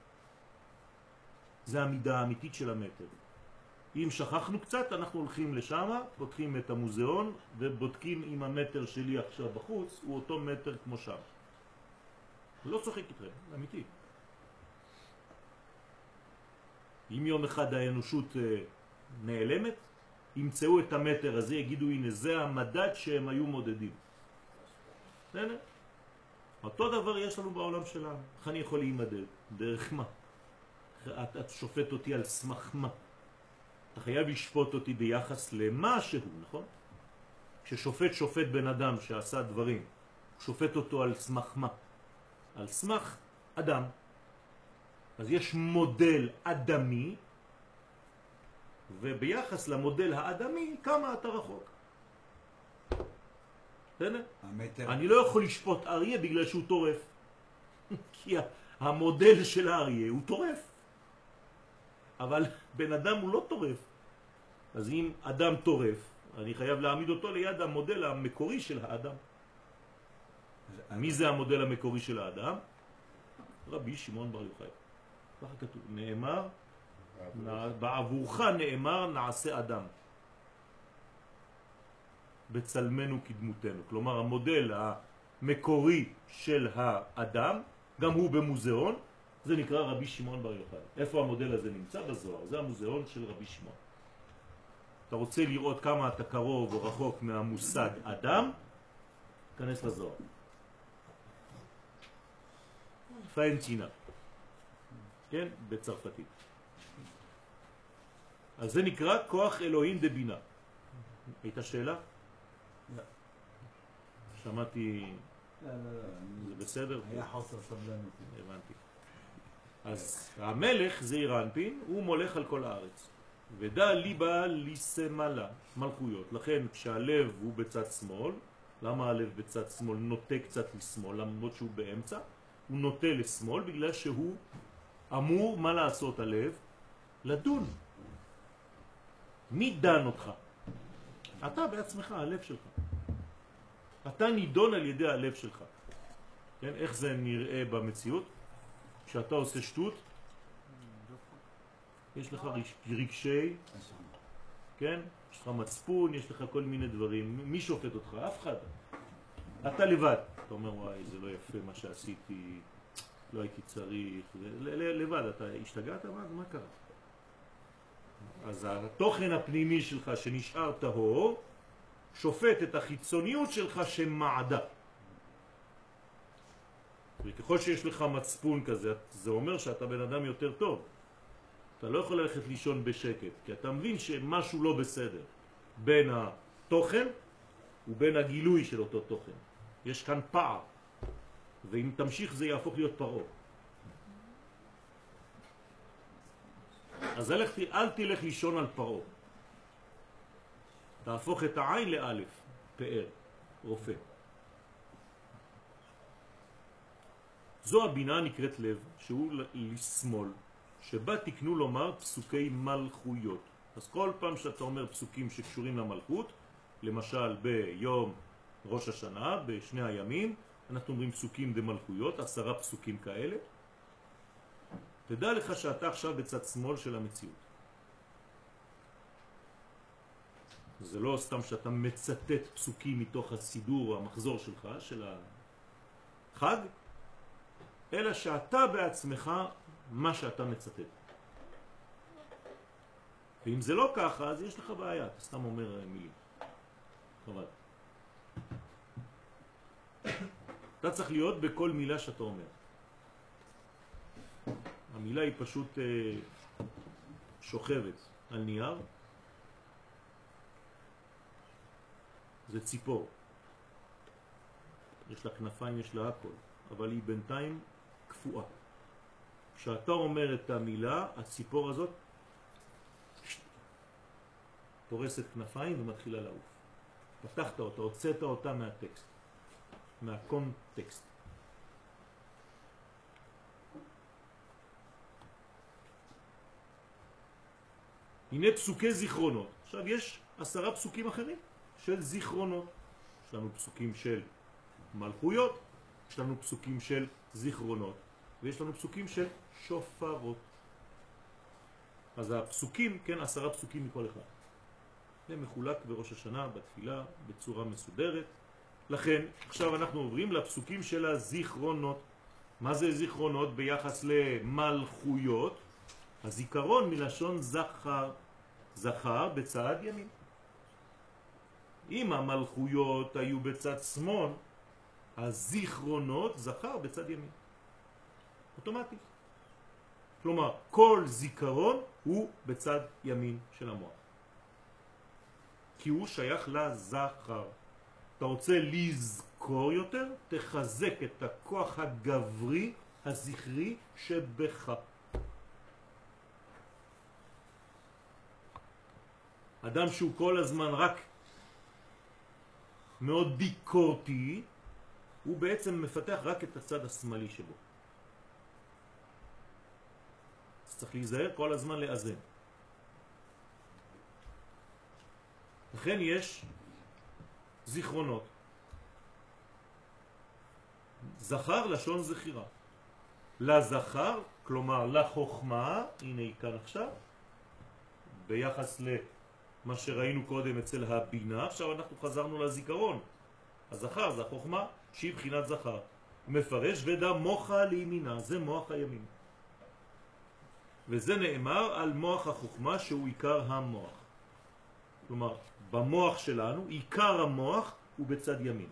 זה המידה האמיתית של המטר. אם שכחנו קצת, אנחנו הולכים לשם, פותחים את המוזיאון ובודקים אם המטר שלי עכשיו בחוץ הוא אותו מטר כמו שם. לא צוחק איתכם, אמיתי. אם יום אחד האנושות נעלמת, ימצאו את המטר הזה, יגידו הנה זה המדד שהם היו מודדים. הנה. אותו דבר יש לנו בעולם שלנו. איך אני יכול להימדד? דרך מה? את, את שופט אותי על סמך מה? אתה חייב לשפוט אותי ביחס למה שהוא, נכון? כששופט שופט בן אדם שעשה דברים, שופט אותו על סמך מה? על סמך אדם. אז יש מודל אדמי, וביחס למודל האדמי, כמה אתה רחוק. המטר... אני לא יכול לשפוט אריה בגלל שהוא טורף. כי המודל של האריה הוא טורף. אבל בן אדם הוא לא טורף. אז אם אדם טורף, אני חייב להעמיד אותו ליד המודל המקורי של האדם. מי זה המודל המקורי של האדם? רבי שמעון בר יוחאי. ככה כתוב, נאמר, בעבורך נאמר נעשה אדם. בצלמנו כדמותנו. כלומר, המודל המקורי של האדם, גם הוא במוזיאון, זה נקרא רבי שמעון בר יוחאי. איפה המודל הזה נמצא? בזוהר. זה המוזיאון של רבי שמעון. אתה רוצה לראות כמה אתה קרוב או רחוק מהמושג אדם? כנס לזוהר. פיינטינה. כן? בצרפתית. אז זה נקרא כוח אלוהים דבינה. הייתה שאלה? לא. שמעתי... לא, לא, לא. זה בסדר? היה חוסר סבלנות. הבנתי. אז המלך זעיר אנפין, הוא מולך על כל הארץ. ודע ליבה ליסמלה, מלכויות. לכן כשהלב הוא בצד שמאל, למה הלב בצד שמאל נוטה קצת לשמאל, למרות שהוא באמצע? הוא נוטה לשמאל בגלל שהוא אמור, מה לעשות הלב? לדון. מי דן אותך? אתה בעצמך, הלב שלך. אתה נידון על ידי הלב שלך. כן? איך זה נראה במציאות? כשאתה עושה שטות, יש לך רגשי, כן? יש לך מצפון, יש לך כל מיני דברים. מי שופט אותך? אף אחד. אתה לבד. אתה אומר, וואי, זה לא יפה מה שעשיתי. לא הייתי צריך, לבד, אתה השתגעת? מה, מה קרה? אז התוכן הפנימי שלך שנשאר טהור, שופט את החיצוניות שלך שמעדה. וככל שיש לך מצפון כזה, זה אומר שאתה בן אדם יותר טוב. אתה לא יכול ללכת לישון בשקט, כי אתה מבין שמשהו לא בסדר בין התוכן ובין הגילוי של אותו תוכן. יש כאן פער, ואם תמשיך זה יהפוך להיות פרעה. אז הלכתי, אל תלך לישון על פרעה. תהפוך את העין לאלף, פאר, רופא. זו הבינה נקראת לב, שהוא לשמאל, שבה תקנו לומר פסוקי מלכויות. אז כל פעם שאתה אומר פסוקים שקשורים למלכות, למשל ביום ראש השנה, בשני הימים, אנחנו אומרים פסוקים דמלכויות, עשרה פסוקים כאלה. תדע לך שאתה עכשיו בצד שמאל של המציאות. זה לא סתם שאתה מצטט פסוקים מתוך הסידור, המחזור שלך, של החג, אלא שאתה בעצמך מה שאתה מצטט. ואם זה לא ככה, אז יש לך בעיה, אתה סתם אומר מילים. חבל. אתה צריך להיות בכל מילה שאתה אומר. המילה היא פשוט אה, שוכבת על נייר. זה ציפור. יש לה כנפיים, יש לה הכל, אבל היא בינתיים קפואה. כשאתה אומר את המילה, הציפור הזאת פורסת כנפיים ומתחילה לעוף. פתחת אותה, הוצאת אותה מהטקסט, מהקונטקסט. הנה פסוקי זיכרונות. עכשיו יש עשרה פסוקים אחרים של זיכרונות. יש לנו פסוקים של מלכויות, יש לנו פסוקים של זיכרונות, ויש לנו פסוקים של שופרות. אז הפסוקים, כן, עשרה פסוקים מכל אחד. זה מחולק בראש השנה, בתפילה, בצורה מסודרת. לכן, עכשיו אנחנו עוברים לפסוקים של הזיכרונות. מה זה זיכרונות ביחס למלכויות? הזיכרון מלשון זכר. זכר בצד ימין. אם המלכויות היו בצד שמאל, הזיכרונות זכר בצד ימין. אוטומטי. כלומר, כל זיכרון הוא בצד ימין של המוח. כי הוא שייך לזכר. אתה רוצה לזכור יותר? תחזק את הכוח הגברי, הזכרי שבך. אדם שהוא כל הזמן רק מאוד ביקורתי, הוא בעצם מפתח רק את הצד השמאלי שבו. אז צריך להיזהר כל הזמן לאזן. לכן יש זיכרונות. זכר לשון זכירה. לזכר, כלומר לחוכמה, הנה היא כאן עכשיו, ביחס למה שראינו קודם אצל הבינה, עכשיו אנחנו חזרנו לזיכרון. הזכר זה החוכמה שהיא בחינת זכר. מפרש ודע מוחה לימינה, זה מוח הימין. וזה נאמר על מוח החוכמה שהוא עיקר המוח. כלומר, במוח שלנו, עיקר המוח הוא בצד ימין.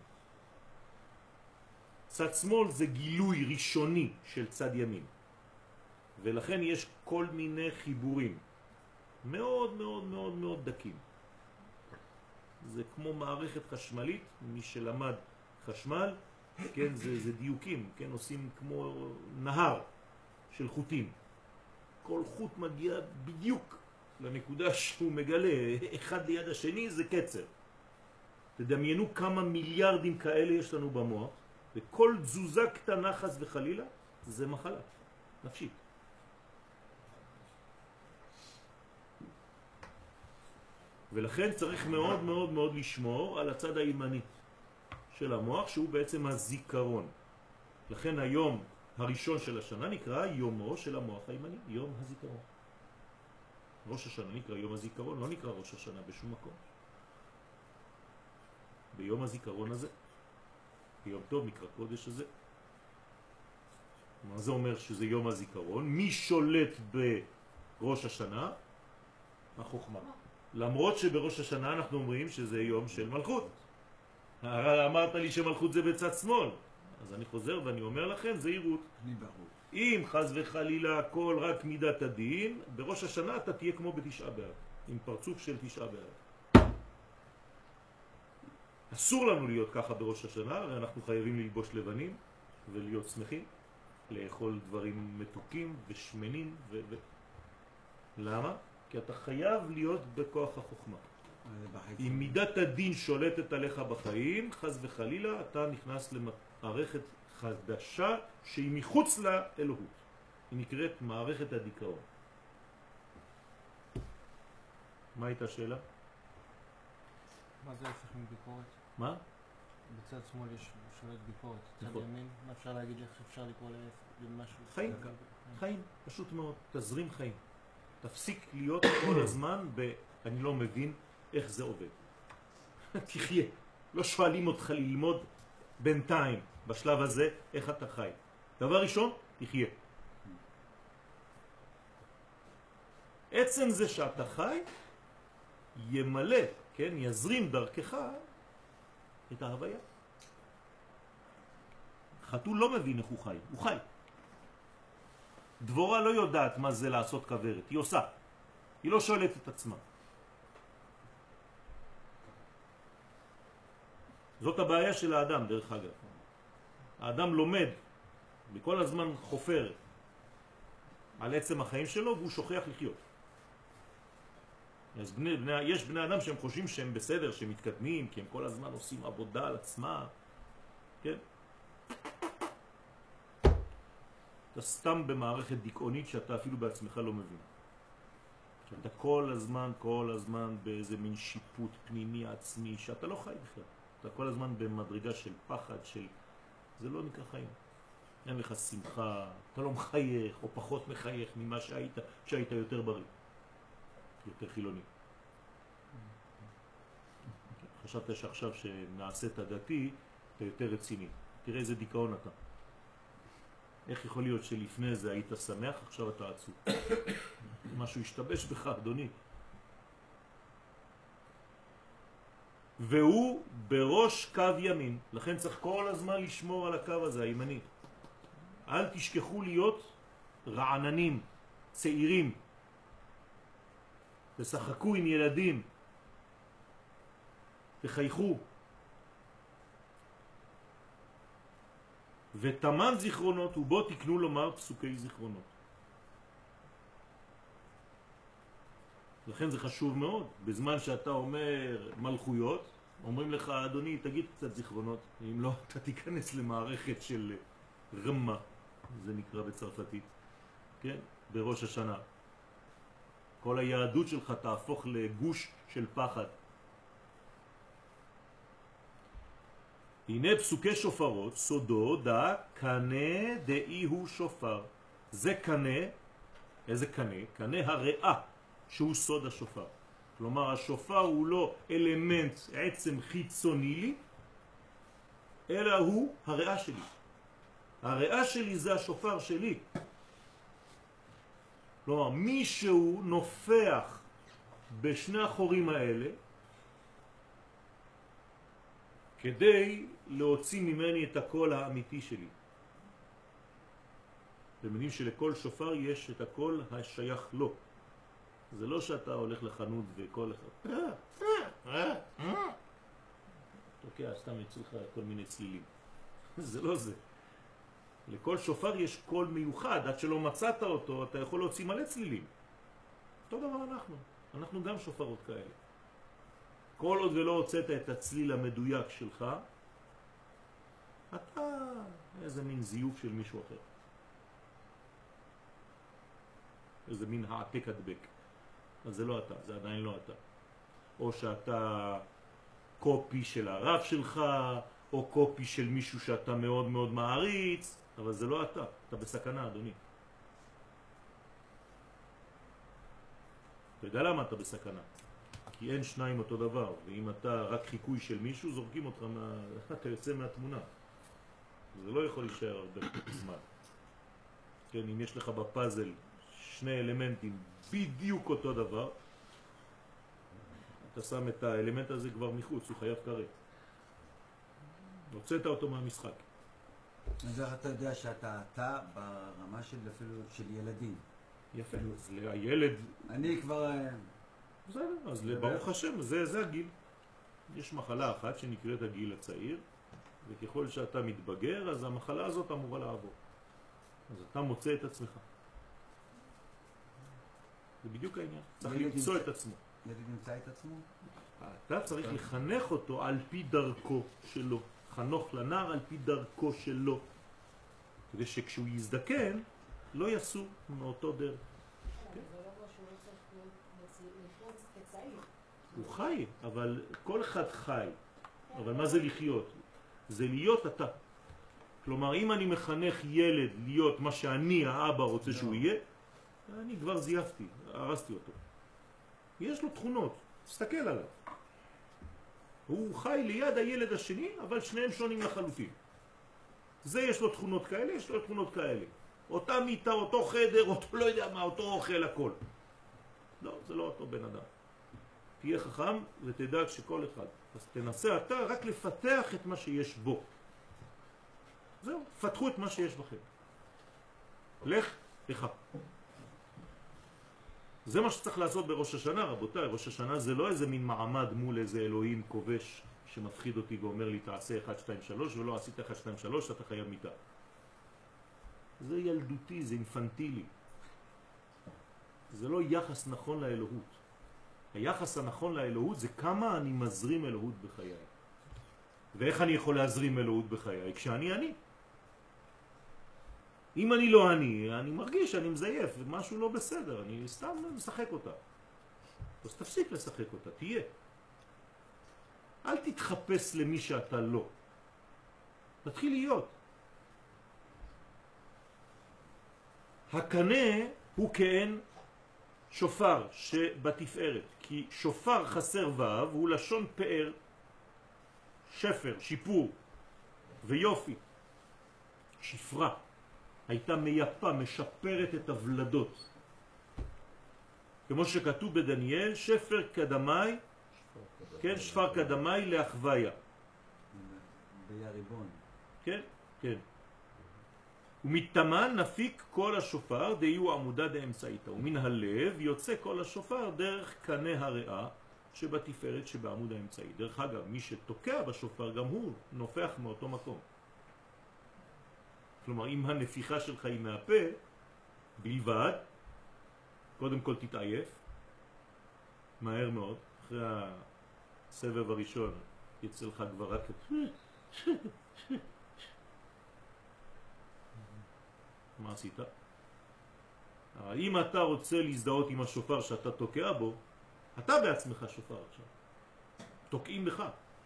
צד שמאל זה גילוי ראשוני של צד ימין. ולכן יש כל מיני חיבורים מאוד מאוד מאוד מאוד דקים. זה כמו מערכת חשמלית, מי שלמד חשמל, כן, זה, זה דיוקים, כן, עושים כמו נהר של חוטים. כל חוט מגיע בדיוק לנקודה שהוא מגלה, אחד ליד השני זה קצר. תדמיינו כמה מיליארדים כאלה יש לנו במוח, וכל תזוזה קטנה חס וחלילה זה מחלה נפשית. ולכן צריך מאוד מאוד מאוד לשמור על הצד הימני של המוח, שהוא בעצם הזיכרון. לכן היום הראשון של השנה נקרא יומו של המוח הימני, יום הזיכרון. ראש השנה נקרא יום הזיכרון, לא נקרא ראש השנה בשום מקום. ביום הזיכרון הזה, ביום טוב נקרא קודש הזה, מה זה אומר שזה יום הזיכרון? מי שולט בראש השנה? החוכמה. למרות שבראש השנה אנחנו אומרים שזה יום של מלכות. אמרת לי שמלכות זה בצד שמאל, אז אני חוזר ואני אומר לכם, זהירות. אני ברור. אם חס וחלילה הכל רק מידת הדין, בראש השנה אתה תהיה כמו בתשעה באב, עם פרצוף של תשעה באב. אסור לנו להיות ככה בראש השנה, הרי אנחנו חייבים ללבוש לבנים ולהיות שמחים, לאכול דברים מתוקים ושמנים ו... ו... למה? כי אתה חייב להיות בכוח החוכמה. אם מידת הדין שולטת עליך בחיים, חס וחלילה אתה נכנס למערכת חדשה שהיא מחוץ לאלוהות. היא נקראת מערכת הדיכאון. מה הייתה השאלה? מה זה ההפך מביקורת? מה? בצד שמאל יש שולט ביקורת. צד נכון. ימין, מה אפשר להגיד איך אפשר לקרוא למשהו? חיים. חיים, פשוט מאוד. תזרים חיים. תפסיק להיות כל הזמן ב... אני לא מבין איך זה עובד. תחיה. לא שואלים אותך ללמוד בינתיים, בשלב הזה, איך אתה חי. דבר ראשון, תחיה. עצם זה שאתה חי, ימלא, כן, יזרים דרכך את ההוויה. חתול לא מבין איך הוא חי, הוא חי. דבורה לא יודעת מה זה לעשות כברת, היא עושה. היא לא שואלת את עצמה. זאת הבעיה של האדם, דרך אגב. האדם לומד, בכל הזמן חופר על עצם החיים שלו, והוא שוכח לחיות. יש בני, בני, יש בני אדם שהם חושבים שהם בסדר, שהם מתקדמים, כי הם כל הזמן עושים עבודה על עצמה. כן? אתה סתם במערכת דיכאונית שאתה אפילו בעצמך לא מבין. אתה כל הזמן, כל הזמן באיזה מין שיפוט פנימי עצמי, שאתה לא חי בכלל. אתה כל הזמן במדרגה של פחד, של... זה לא נקרא חיים. אין לך שמחה, אתה לא מחייך, או פחות מחייך ממה שהיית, שהיית יותר בריא. יותר חילוני. חשבת שעכשיו שנעשית דתי, אתה יותר רציני. תראה איזה דיכאון אתה. איך יכול להיות שלפני זה היית שמח, עכשיו אתה עצוב? משהו השתבש בך, אדוני. והוא בראש קו ימין. לכן צריך כל הזמן לשמור על הקו הזה, הימני. אל תשכחו להיות רעננים, צעירים. תשחקו עם ילדים. תחייכו. ותמן זיכרונות, ובו תקנו לומר פסוקי זיכרונות. לכן זה חשוב מאוד. בזמן שאתה אומר מלכויות, אומרים לך, אדוני, תגיד קצת זיכרונות. אם לא, אתה תיכנס למערכת של רמה, זה נקרא בצרפתית, כן? בראש השנה. כל היהדות שלך תהפוך לגוש של פחד. הנה פסוקי שופרות, סודו דה קנה דאי הוא שופר. זה קנה, איזה קנה? קנה הריאה, שהוא סוד השופר. כלומר, השופר הוא לא אלמנט עצם חיצוני לי, אלא הוא הריאה שלי. הריאה שלי זה השופר שלי. כלומר, מישהו נופח בשני החורים האלה, כדי להוציא ממני את הקול האמיתי שלי. אתם יודעים שלכל שופר יש את הקול השייך לו. זה לא שאתה הולך לחנות וכל אחד תוקע, סתם יצא לך כל מיני צלילים. זה לא זה. לכל שופר יש קול מיוחד, עד שלא מצאת אותו אתה יכול להוציא מלא צלילים. אותו דבר אנחנו, אנחנו גם שופרות כאלה. כל עוד ולא הוצאת את הצליל המדויק שלך, אתה איזה מין זיוף של מישהו אחר. איזה מין העתק הדבק. אז זה לא אתה, זה עדיין לא אתה. או שאתה קופי של הרב שלך, או קופי של מישהו שאתה מאוד מאוד מעריץ, אבל זה לא אתה, אתה בסכנה, אדוני. אתה יודע למה אתה בסכנה? כי אין שניים אותו דבר, ואם אתה רק חיקוי של מישהו, זורקים אותך, מה... אתה יוצא מהתמונה. זה לא יכול להישאר הרבה זמן. כן, אם יש לך בפאזל שני אלמנטים בדיוק אותו דבר, אתה שם את האלמנט הזה כבר מחוץ, הוא חייב כרת. הוצאת אותו מהמשחק. אז איך אתה יודע שאתה אתה ברמה של אפילו של ילדים? יפה, אז הילד... אני כבר... בסדר, אז ברוך השם, זה, זה הגיל. יש מחלה אחת שנקראת הגיל הצעיר, וככל שאתה מתבגר, אז המחלה הזאת אמורה לעבור. אז אתה מוצא את עצמך. זה בדיוק העניין. צריך למצוא נמצא, את עצמו. ילד נמצא את עצמו? אתה צריך לחנך אותו על פי דרכו שלו. חנוך לנער על פי דרכו שלו. כדי שכשהוא יזדקן, לא יסו מאותו דרך. זה לא אומר שהוא לא צריך לחיות כצעיר. הוא חי, אבל כל אחד חי. אבל מה זה לחיות? זה להיות אתה. כלומר, אם אני מחנך ילד להיות מה שאני, האבא, רוצה שהוא יהיה, אני כבר זייפתי, הרסתי אותו. יש לו תכונות, תסתכל עליו. הוא חי ליד הילד השני, אבל שניהם שונים לחלוטין. זה יש לו תכונות כאלה, יש לו תכונות כאלה. אותה מיטה, אותו חדר, אותו לא יודע מה, אותו אוכל, הכל. לא, זה לא אותו בן אדם. תהיה חכם ותדע שכל אחד. אז תנסה אתה רק לפתח את מה שיש בו. זהו, פתחו את מה שיש בכם. לך, לך. זה מה שצריך לעשות בראש השנה, רבותיי. ראש השנה זה לא איזה מין מעמד מול איזה אלוהים כובש שמפחיד אותי ואומר לי תעשה אחת, שתיים, שלוש, ולא עשית אחת, שתיים, שלוש, אתה חייב מיטה. זה ילדותי, זה אינפנטילי. זה לא יחס נכון לאלוהות. היחס הנכון לאלוהות זה כמה אני מזרים אלוהות בחיי. ואיך אני יכול להזרים אלוהות בחיי? כשאני אני. אם אני לא אני, אני מרגיש שאני מזייף, משהו לא בסדר, אני סתם משחק אותה. אז תפסיק לשחק אותה, תהיה. אל תתחפש למי שאתה לא. תתחיל להיות. הקנה הוא כאין שופר שבתפארת, כי שופר חסר וו הוא לשון פאר, שפר, שיפור ויופי. שפרה הייתה מייפה, משפרת את הוולדות. כמו שכתוב בדניאל, שפר קדמי, כן, שפר קדמי לאחוויה. ביריבון. כן, כן. ומתמן נפיק כל השופר דיו עמודה דאמצעיתה, ומן הלב יוצא כל השופר דרך קנה הריאה שבתפארת שבעמוד האמצעי. דרך אגב, מי שתוקע בשופר גם הוא נופח מאותו מקום. כלומר, אם הנפיחה שלך היא מהפה בלבד, קודם כל תתעייף מהר מאוד, אחרי הסבב הראשון יצא לך כבר רק מה עשית? אם אתה רוצה להזדהות עם השופר שאתה תוקע בו, אתה בעצמך שופר עכשיו. תוקעים בך.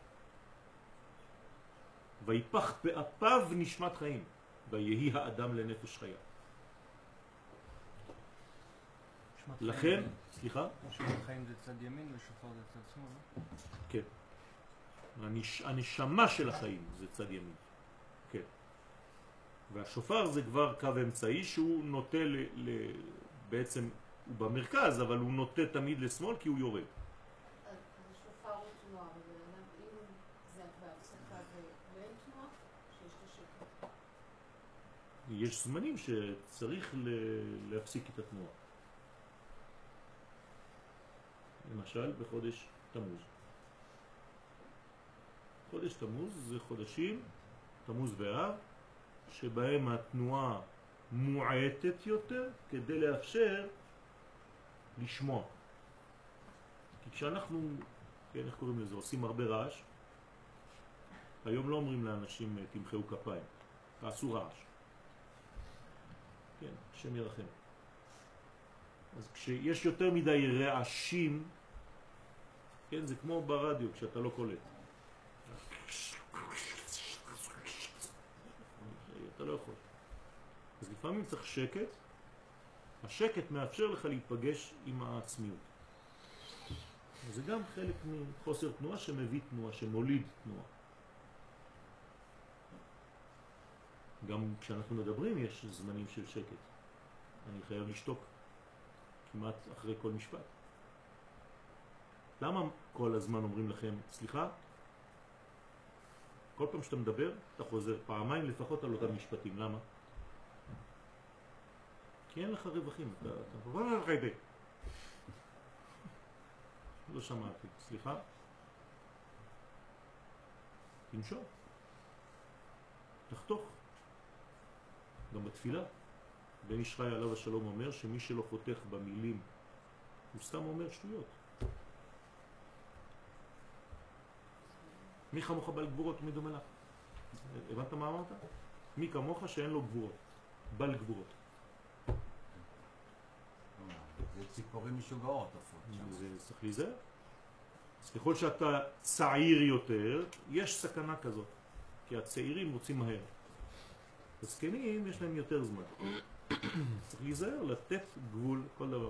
ויפח באפיו נשמת חיים, ויהי האדם לנפש חיה. לכן, סליחה? נשמת חיים זה צד ימין ושופר זה צד שמאל, לא? כן. הנש... הנשמה של החיים זה צד ימין. כן. והשופר זה כבר קו אמצעי שהוא נוטה ל... ל... בעצם הוא במרכז, אבל הוא נוטה תמיד לשמאל כי הוא יורד. אז השופר הוא תנועה, אבל אם זה בהפסקה ואין תנועה, שיש את השקט. יש זמנים שצריך ל... להפסיק את התנועה. למשל בחודש תמוז. חודש תמוז זה חודשים, תמוז ואב, שבהם התנועה מועטת יותר כדי לאפשר לשמוע. כי כשאנחנו, כן, איך קוראים לזה, עושים הרבה רעש, היום לא אומרים לאנשים תמחאו כפיים, תעשו רעש. כן, השם ירחם. אז כשיש יותר מדי רעשים, כן, זה כמו ברדיו כשאתה לא קולט. אתה לא יכול. אז לפעמים צריך שקט. השקט מאפשר לך להיפגש עם העצמיות. זה גם חלק מחוסר תנועה שמביא תנועה, שמוליד תנועה. גם כשאנחנו מדברים יש זמנים של שקט. אני חייב לשתוק כמעט אחרי כל משפט. למה כל הזמן אומרים לכם, סליחה? כל פעם שאתה מדבר, אתה חוזר פעמיים לפחות על אותם משפטים. למה? כי אין לך רווחים. אתה... אתה... לא שמעתי. סליחה? תנשור. תחתוך. גם בתפילה. בן איש חי עליו השלום אומר שמי שלא חותך במילים הוא סתם אומר שטויות. מי כמוך בעל גבורות ומי דומה לך? הבנת מה אמרת? מי כמוך שאין לו גבורות, בעל גבורות. זה ציפורים משוגעות עפות. זה צריך להיזהר. אז ככל שאתה צעיר יותר, יש סכנה כזאת. כי הצעירים רוצים מהר. הזקנים יש להם יותר זמן. צריך להיזהר, לתת גבול כל דבר.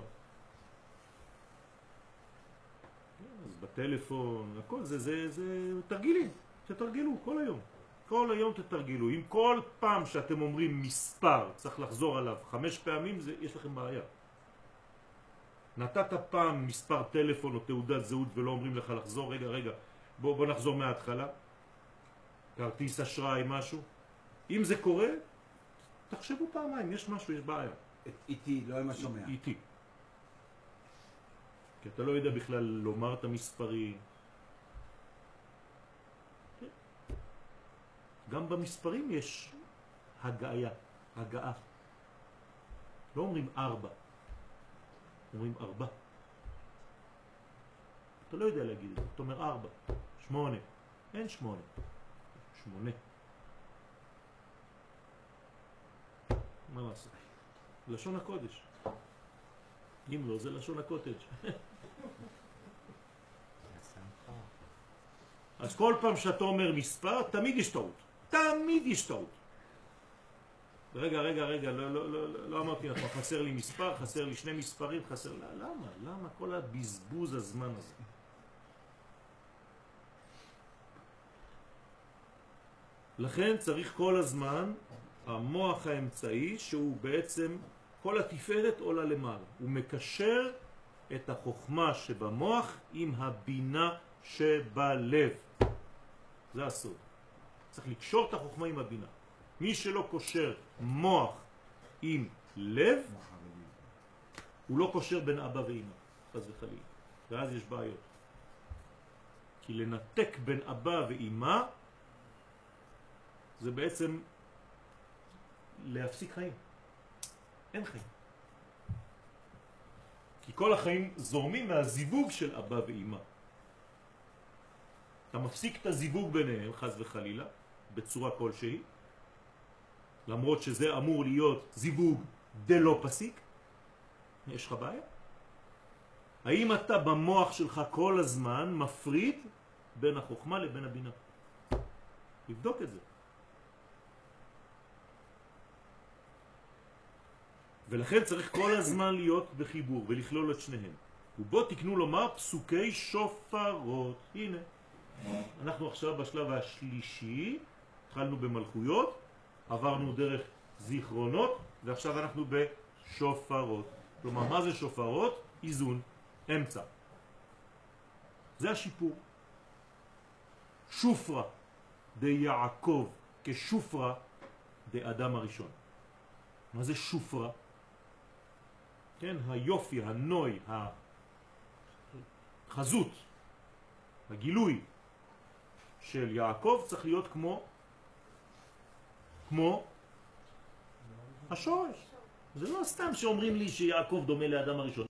אז בטלפון, הכל זה, זה, זה תרגילים. תתרגלו כל היום. כל היום תתרגלו. אם כל פעם שאתם אומרים מספר, צריך לחזור עליו חמש פעמים, זה, יש לכם בעיה. נתת פעם מספר טלפון או תעודת זהות ולא אומרים לך לחזור, רגע, רגע, בוא, בוא נחזור מההתחלה. כרטיס אשראי, משהו. אם זה קורה, תחשבו פעמיים, יש משהו, יש בעיה. איתי, לא עם השומע. איתי. כי אתה לא יודע בכלל לומר את המספרים. גם במספרים יש הגעה, הגעה. לא אומרים ארבע, אומרים ארבע. אתה לא יודע להגיד את זה, אתה אומר ארבע, שמונה, אין שמונה, שמונה. מה לעשות? לשון הקודש. אם לא, זה לשון הקוטג'. אז כל פעם שאתה אומר מספר, תמיד יש טעות. תמיד יש טעות. רגע, רגע, רגע, לא, לא, לא, לא אמרתי לך, חסר לי מספר, חסר לי שני מספרים, חסר... למה? למה כל הבזבוז הזמן הזה? לכן צריך כל הזמן המוח האמצעי שהוא בעצם כל התפארת עולה למעלה. הוא מקשר את החוכמה שבמוח עם הבינה שבלב. זה הסוד. צריך לקשור את החוכמה עם הבינה. מי שלא קושר מוח עם לב, הוא לא קושר בין אבא ואמא, חס וחלילה. ואז יש בעיות. כי לנתק בין אבא ואמא זה בעצם להפסיק חיים. אין חיים. כי כל החיים זורמים מהזיווג של אבא ואמא. אתה מפסיק את הזיווג ביניהם, חס וחלילה, בצורה כלשהי, למרות שזה אמור להיות זיווג דלא פסיק, יש לך בעיה? האם אתה במוח שלך כל הזמן מפריד בין החוכמה לבין הבינה? תבדוק את זה. ולכן צריך כל הזמן להיות בחיבור ולכלול את שניהם. ובו תקנו לומר פסוקי שופרות. הנה, אנחנו עכשיו בשלב השלישי, התחלנו במלכויות, עברנו דרך זיכרונות, ועכשיו אנחנו בשופרות. כלומר, מה זה שופרות? איזון, אמצע. זה השיפור. שופרה דיעקב כשופרה דאדם הראשון. מה זה שופרה? כן, היופי, הנוי, החזות, הגילוי של יעקב צריך להיות כמו כמו השורש. זה לא סתם שאומרים לי שיעקב דומה לאדם הראשון.